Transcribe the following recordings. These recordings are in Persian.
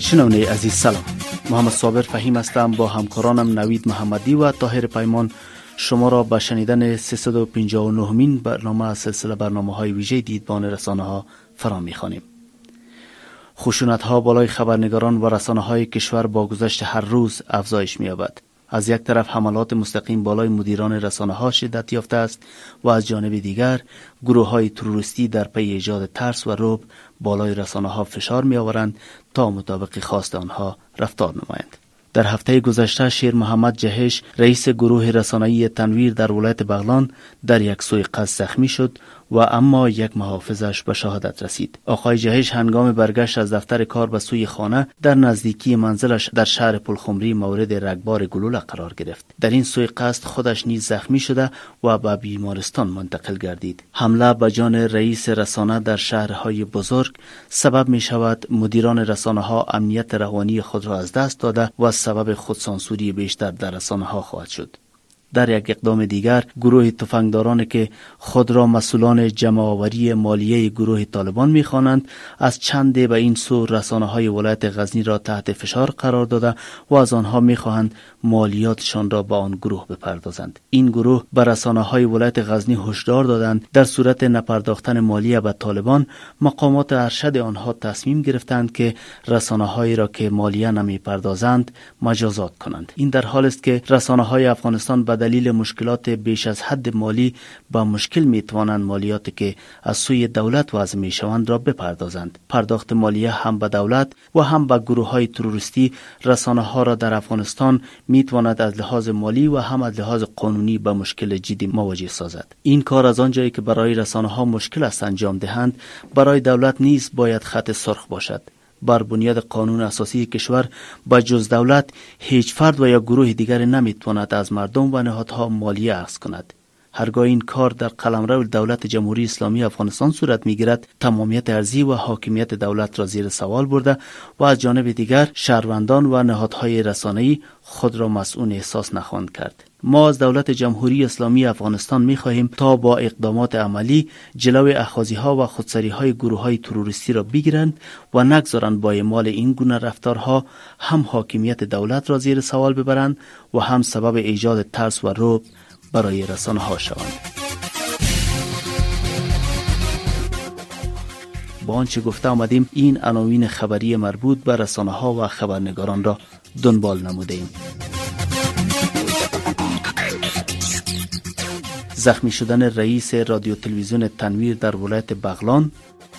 شنونده عزیز سلام. محمد صابر فهیم هستم. با همکارانم نوید محمدی و طاهر پیمان شما را به شنیدن 359مین برنامه از سلسله برنامه‌های ویژه دیدبان رسانه‌ها فرا می‌خوانیم. خشونت‌ها بالای خبرنگاران و رسانه‌های کشور با گذشت هر روز افزایش می‌یابد. از یک طرف حملات مستقیم بالای مدیران رسانه‌ها شدت یافته است و از جانب دیگر گروه‌های تروریستی در پی ایجاد ترس و رعب بالای رسانه‌ها فشار می‌آورند تا مطابق خواست آنها رفتار نمایند. در هفته گذشته شیر محمد جهش رئیس گروه رسانه‌ای تنویر در ولایت بغلان در یک سوی قصد زخمی شد و اما یک محافظش به شهادت رسید. آقای جهش هنگام برگشت از دفتر کار به سوی خانه در نزدیکی منزلش در شهر پلخمری مورد رگبار گلوله قرار گرفت. در این سوی قصد خودش نیز زخمی شده و به بیمارستان منتقل گردید. حمله به جان رئیس رسانه در شهرهای بزرگ سبب می شود مدیران رسانه‌ها امنیت روانی خود را از دست داده و سبب خودسانسوری بیشتر در رسانه‌ها خواهد شد. در یک اقدام دیگر گروه تفنگدارانی که خود را مسئولان جمع‌آوری مالیه گروه طالبان می‌خوانند از چند به این سو رسانه‌های ولایت غزنی را تحت فشار قرار داده و از آنها می‌خواهند مالیاتشان را به آن گروه بپردازند. این گروه به رسانه‌های ولایت غزنی هشدار دادند در صورت نپرداختن مالیه به طالبان مقامات ارشد آنها تصمیم گرفتند که رسانه‌هایی را که مالیه نمی‌پردازند مجازات کنند. این در حالی است که رسانه‌های افغانستان به دلیل مشکلات بیش از حد مالی با مشکل میتوانند مالیاتی که از سوی دولت وضع میشوند را بپردازند. پرداخت مالیه هم به دولت و هم به گروه‌های تروریستی رسانه ها را در افغانستان میتواند از لحاظ مالی و هم از لحاظ قانونی به مشکل جدی مواجه سازد. این کار از آن جایی که برای رسانه ها مشکل است انجام دهند، برای دولت نیز باید خط سرخ باشد. بر بنیاد قانون اساسی کشور با جز دولت هیچ فرد و یا گروه دیگر نمیتواند از مردم و نهادها مالیه اخذ کند. هرگاه این کار در قلمرو دولت جمهوری اسلامی افغانستان صورت میگیرد، تمامیت ارضی و حاکمیت دولت را زیر سوال برده و از جانب دیگر شهروندان و نهادهای رسانه‌ای خود را مسئول احساس نخواهند کرد. ما از دولت جمهوری اسلامی افغانستان می‌خواهیم تا با اقدامات عملی جلوی اخاذی‌ها و خودسری‌های گروه‌های تروریستی را بگیرند و نگذارند با اعمال این گونه رفتارها هم حاکمیت دولت را زیر سوال ببرند و هم سبب ایجاد ترس و رعب برای رسانه‌ها شوند. با آنچه گفته آمدیم این عناوین خبری مربوط به رسانه‌ها و خبرنگاران را دنبال نموده‌ایم. زخمی شدن رئیس رادیو تلویزیون تنویر در ولایت بغلان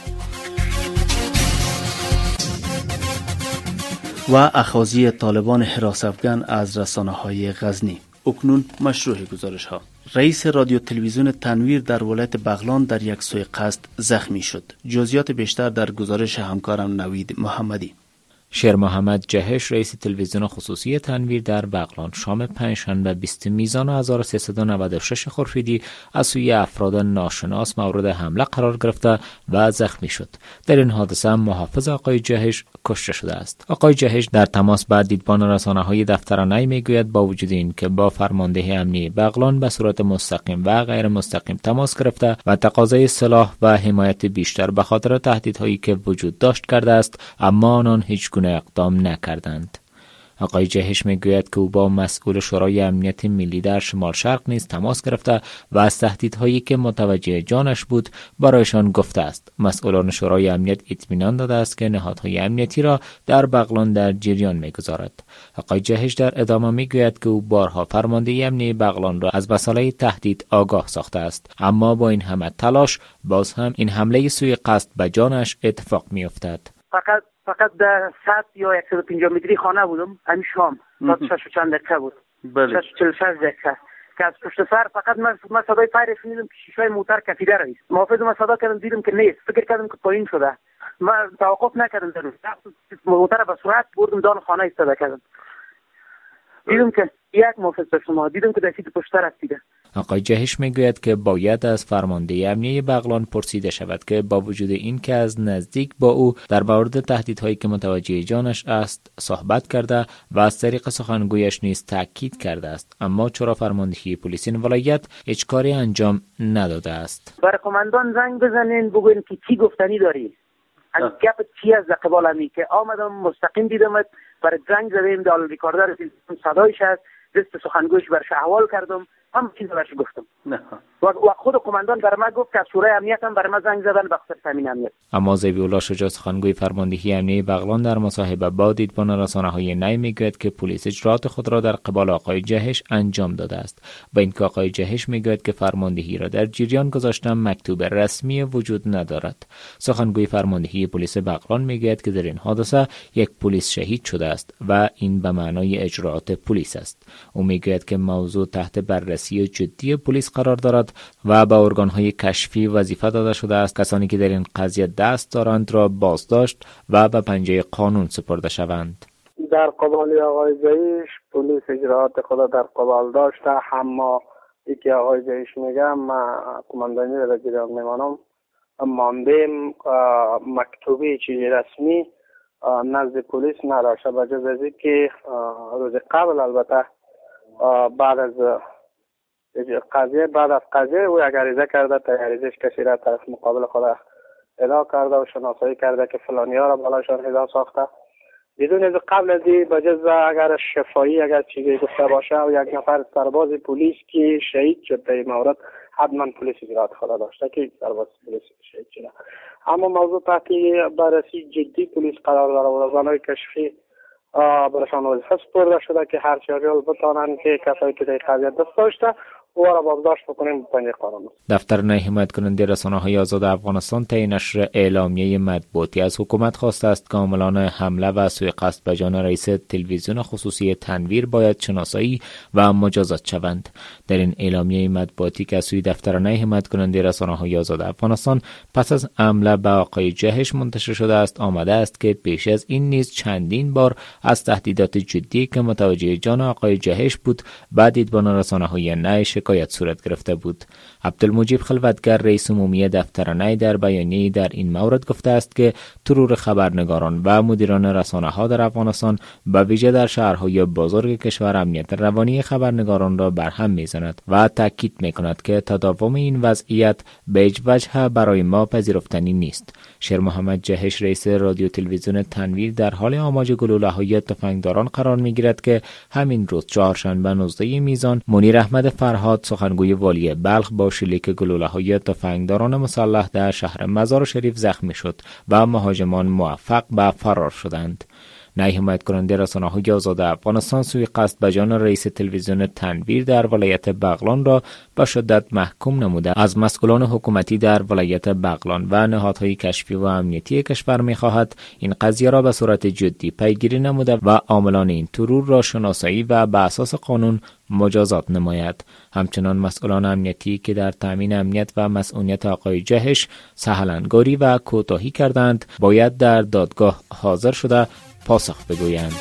و اخاذی طالبان حراس افغان از رسانه‌های غزنی. اکنون مشروع گزارش ها. رئیس رادیو تلویزیون تنویر در ولایت بغلان در یک سوی قصد زخمی شد. جزئیات بیشتر در گزارش همکارم نوید محمدی. شیر محمد جهش رئیس تلویزیون خصوصی تنویر در بغلان شام پنجشنبه 20 میزان 1396 خورشیدی از سوی افراد ناشناس مورد حمله قرار گرفته و زخمی شد. در این حادثه محافظ آقای جهش کشته شده است. آقای جهش در تماس با دیدبان رسانه‌های دفترانه میگوید با وجود این که با فرمانده امنیتی بغلان به صورت مستقیم و غیر مستقیم تماس گرفته و تقاضای سلاح و حمایت بیشتر به خاطر تهدیدهایی که وجود داشت کرده است، اما آنان هیچ اقدام نکردند. آقای جهش میگوید که او با مسئول شورای امنیت ملی در شمال شرق نیز تماس گرفته و از تهدیدهایی که متوجه جانش بود برایشان گفته است. مسئولان شورای امنیت اطمینان داده است که نهادهای امنیتی را در بغلان در جریان میگذارد. آقای جهش در ادامه میگوید که او بارها فرمانده امنیتی بغلان را از مسئله تهدید آگاه ساخته است، اما با این همه تلاش باز هم این حمله سوی قصد به جانش اتفاق میافتد. فقط در 100 یا 150 متری خانه بودم. همین شام ساعت 6 و چند دقیقه بود. 6:46 دقیقه که از پشت سر فقط من صدای فایر شنیدم که شیشه موتور کفیده رئیس. محافظ من صدا کردم دیدم که نیست. فکر کردم که پایین شده. من توقف نکردم در موتور به سرعت بردم دان خانه ایستاده کردم. دیدم که یک محافظ شما دیدم که دستی پشت رفتیده. آقای جهش میگوید که باید از فرمانده امنیتی بغلان پرسیده شود که با وجود این که از نزدیک با او در مورد تهدیدهایی که متوجه جانش است صحبت کرده و از طریق سخنگویش نیز تاکید کرده است، اما چرا فرماندهی پلیس این ولایت هیچ کاری انجام نداده است. برای قماندان زنگ بزنین بگوین که چی گفتنی داری. از گپ چی از قبال همی که آمدم مستقیم دیدمت برای زنگ زدیم دال ریکاردر صدایش هست دست سخنگویش برش احوال کردم هم چیز برش گفتم و خود کماندان بر ما گفت که از شورای امنیت هم بر ما زنگ زدن بخصوص همین امنیت. اما ضیاء الله شجاع سخنگوی فرماندهی امنیه بغلان در مصاحبه با دیدبان رسانه‌های نی میگوید که پلیس اجراءات خود را در قبال آقای جهش انجام داده است و اینکه آقای جهش میگوید که فرماندهی را در جریان گذاشتن مکتوب رسمی وجود ندارد. سخنگوی فرماندهی پلیس بغلان میگوید که در این حادثه یک پلیس شهید شده است و این به معنای اجراءات پلیس است. او میگوید که موضوع تحت بررسی جدی پلیس قرار دارد و به ارگان‌های کشفی وظیفه داده شده است کسانی که در این قضیه دست دارند را بازداشت و به پنجه قانون سپرده شوند. در قبال آقای جهش پلیس اجراعات خود در قبال داشته، اما یکی آقای جهش میگه ما کماندانی را جریان میمانم ماندیم مکتوبی چیزی رسمی نزد پلیس نداشته بجز از که روز قبل البته بعد از قضیه او اگر عریضه کرده تیاریزش کسی را طرف مقابل خود ادا کرده و شناسایی کرده که فلانی ها را بالاشان ادا ساخته بدون از قبل از این بجز اگر شفایی اگر چیزی گفته باشه و یک نفر سرباز پلیس که شهید شد در این مورد حتما پلیس اجراعات خود داشته که سرباز پلیس شهید شده. اما موضوع تحت بررسی جدی پلیس قرار داره و ارگان‌های کشفی برشان وظیفه سپرده شده که هر چیزی بتانند که کسایی که در قضیه دست داشته او را بازداشت بکنیم پنجه قانون. دفتر نهایی حمایت کننده رسانه‌های آزاد افغانستان طی نشر اعلامیه مطبوعاتی از حکومت خواسته است که عاملان حمله و سوءقصد به جان رئیس تلویزیون خصوصی تنویر باید شناسایی و مجازات شوند. در این اعلامیه مطبوعاتی که از سوی دفتر نهایی حمایت کننده رسانه‌های آزاد افغانستان پس از حمله به آقای جهش منتشر شده است آمده است که پیش از این نیز چندین بار از تهدیدات جدی که متوجه جان آقای جهش بود بعد دیدبان رسانه‌های نی شکایت صورت گرفته بود. عبدالمجید خلوتگر رئیس عمومی دفتر نی در بیانیه‌ای در این مورد گفته است که ترور خبرنگاران و مدیران رسانه‌ها در افغانستان به ویژه در شهرهای بزرگ کشور امنیت روانی خبرنگاران را برهم می‌زند و تاکید می‌کند که تداوم این وضعیت به هیچ وجه برای ما پذیرفتنی نیست. شیر محمد جهش رئیس رادیو تلویزیون تنویر در حال آماج گلوله‌های تفنگداران قرار می‌گیرد که همین روز چهارشنبه 19 میزان منیر احمد فرهاد سخنگوی والی بلخ با شلیک گلوله‌های تفنگداران مسلح در شهر مزار شریف زخمی شد و مهاجمان موفق به فرار شدند. نهایی حمایت کننده رسانه‌های آزاد افغانستان سوءقصد به جان رئیس تلویزیون تنویر در ولایت بغلان را به شدت محکوم نموده از مسئولان حکومتی در ولایت بغلان و نهادهای کشفی و امنیتی کشور می‌خواهد این قضیه را به صورت جدی پیگیری نموده و عاملان این ترور را شناسایی و به اساس قانون مجازات نماید. همچنان مسئولان امنیتی که در تامین امنیت و مسئولیت آقای جهش سهلنگاری و کوتاهی کردند باید در دادگاه حاضر شده پاسخ بگویند.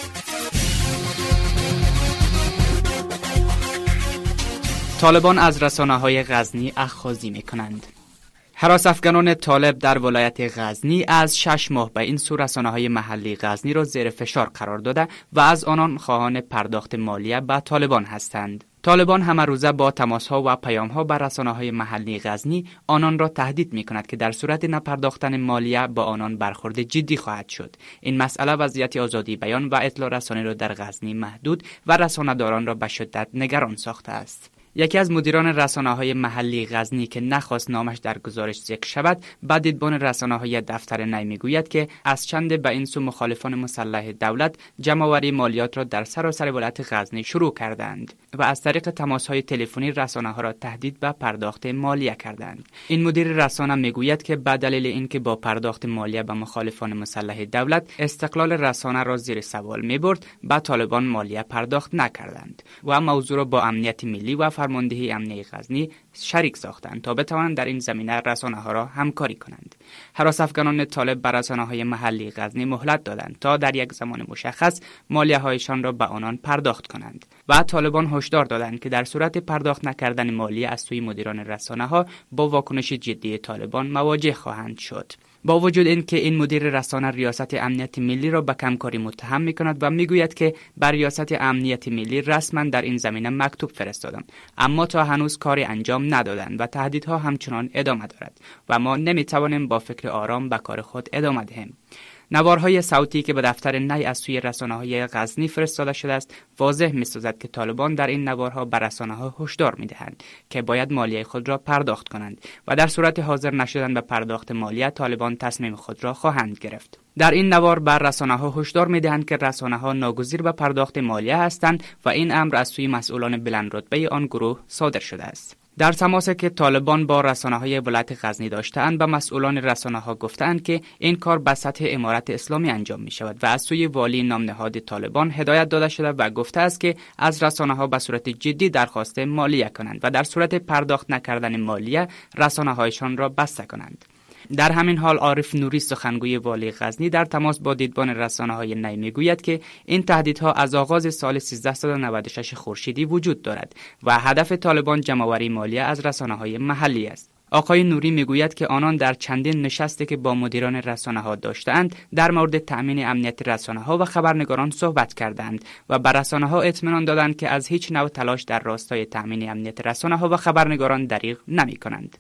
طالبان از رسانه‌های غزنی اخاذی می‌کنند. هراس افغانان طالب در ولایت غزنی از 6 ماه به این سو رسانه‌های محلی غزنی را زیر فشار قرار داده و از آنان خواهان پرداخت مالیه به طالبان هستند. طالبان همه روزه با تماس‌ها و پیام‌ها بر رسانه‌های محلی غزنی آنان را تهدید می‌کند که در صورت نپرداختن مالیه با آنان برخورد جدی خواهد شد. این مسئله وضعیت آزادی بیان و اطلاع رسانی را در غزنی محدود و رسانه‌داران را به شدت نگران ساخته است. یکی از مدیران رسانه‌های محلی غزنی که نخواست نامش در گزارش ذکر شود، به دیدبان رسانه‌های دفتر نی میگوید که از چند به این سو مخالفان مسلح دولت جمع‌آوری مالیات را در سراسر ولایت غزنی شروع کردند و از طریق تماس‌های تلفنی رسانه‌ها را تهدید به پرداخت مالیه کردند. این مدیر رسانه میگوید که به دلیل اینکه با پرداخت مالیه به مخالفان مسلح دولت استقلال رسانه را زیر سوال می‌برد، به طالبان مالیه پرداخت نکردند و موضوع را با امنیت ملی و فرماندهی امنیه غزنی شریک ساختند تا بتوانند در این زمینه رسانه‌ها را همکاری کنند. هراس افغانان طالب بر رسانه‌های محلی غزنی مهلت دادند تا در یک زمان مشخص مالیه‌هایشان را به آنان پرداخت کنند و طالبان هشدار دادند که در صورت پرداخت نکردن مالیه از سوی مدیران رسانه‌ها با واکنش جدی طالبان مواجه خواهند شد. با وجود اینکه این مدیر رسانه ریاست امنیت ملی را به کمکاری متهم می‌کند و میگوید که بر ریاست امنیت ملی رسما در این زمینه مکتوب فرستادم، اما تا هنوز کاری انجام ندادند و تهدیدها همچنان ادامه دارد و ما نمی‌توانیم با فکر آرام به کار خود ادامه دهیم. نوارهای صوتی که به دفتر نی از سوی رسانه‌های غزنی فرستاده شده است واضح می‌سازد که طالبان در این نوارها به رسانه‌ها هشدار می‌دهند که باید مالیه خود را پرداخت کنند و در صورت حاضر نشدن به پرداخت مالیه طالبان تصمیم خود را خواهند گرفت. در این نوار بر رسانه‌ها هشدار می‌دهند که رسانه‌ها ناگزیر به پرداخت مالیه هستند و این امر از سوی مسئولان بلندرتبه آن گروه صادر شده است. در تماسی که طالبان با رسانه‌های ولایت غزنی داشته‌اند به مسئولان رسانه‌ها گفتند که این کار به سطح امارت اسلامی انجام می‌شود و از سوی والی نامنهاد طالبان هدایت داده شده و گفته است که از رسانه‌ها به صورت جدی درخواست مالیه کنند و در صورت پرداخت نکردن مالیه رسانه‌هایشان را بسته کنند. در همین حال عارف نوری سخنگوی والی غزنی در تماس با دیدبان رسانه‌های نی میگوید که این تهدیدها از آغاز سال 1396 خورشیدی وجود دارد و هدف طالبان جمع‌آوری مالیه از رسانه‌های محلی است. آقای نوری میگوید که آنان در چندین نشستی که با مدیران رسانه‌ها داشتند در مورد تأمین امنیت رسانه‌ها و خبرنگاران صحبت کردند و بر رسانه‌ها اطمینان دادند که از هیچ نوع تلاش در راستای تأمین امنیت رسانه‌ها و خبرنگاران دریغ نمی‌کنند.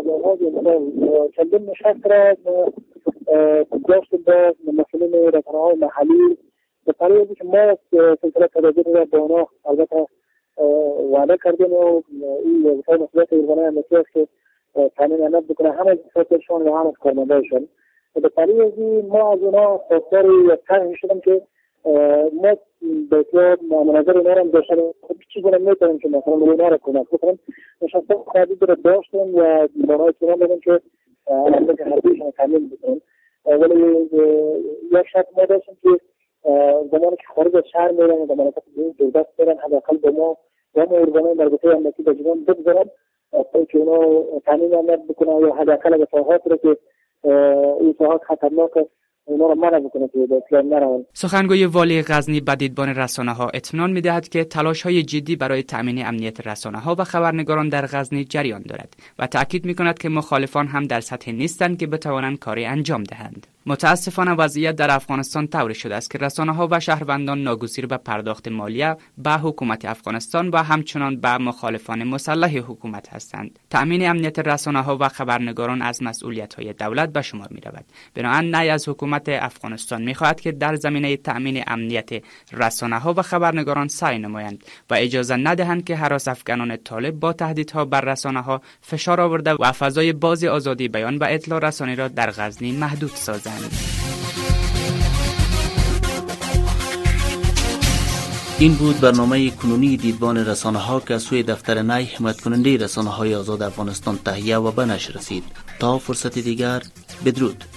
چندین نشست را داشتیم با مسئولین رسانه‌های محلی به طریقی که ما سلسله تدابیر را با آنها البته وعده کردیم و این وظیفه مسئولیت ارگان امنیتی است که تامین امنیت بکنه هم از افرادشان و هم از کارمندانشان. به طریقی ما از اونها خواستار یک طرح شدیم که ما به اطلاع مناظر اینا را هم داشتیم، خب چیزی را میتونیم که مثلا اینا را کمک بکنیم. نشسته خواهدی را داشتیم و با آنها اطمینان دادیم که امنیت حربیشان تامین بکنیم، ولی یک شرط ما داشتیم که زمانی که خارج از شهر میرن و زمانی که دولت میرن حداقل به ما و ما ارگانهای مربوطه امنیتی به جنان بگذارن تا که اونا تامین امنیت بکنن یا حداقل به ساحاتی را که این ساحات خطرناک است اونا را منع بکنه که به اطلاع نرون. سخنگوی والی غزنی به دیدبان رسانه‌ها اطمینان می‌دهد که تلاش‌های جدی برای تأمین امنیت رسانه‌ها و خبرنگاران در غزنی جریان دارد و تأکید می‌کند که مخالفان هم در سطح نیستند که بتوانند کاری انجام دهند. متاسفانه وضعیت در افغانستان طوری شده است که رسانه‌ها و شهروندان ناگزیر به پرداخت مالیه به حکومت افغانستان و همچنان به مخالفان مسلح حکومت هستند. تأمین امنیت رسانه‌ها و خبرنگاران از مسئولیت‌های دولت به شمار می‌رود. بنابراین نی از حکومت افغانستان می‌خواهد که در زمینه تأمین امنیت رسانه‌ها و خبرنگاران سعی نمایند و اجازه ندهند که هراس افغانان طالب با تهدیدها بر رسانه‌ها فشار آورده و فضای باز آزادی بیان و اطلاع رسانی را در غزنی محدود سازند. این بود برنامه کنونی دیدبان رسانه‌ها که از سوی دفتر نی حمایت کننده رسانه‌های آزاد افغانستان تهیه و به نشر رسید. تا فرصت دیگر، بدرود.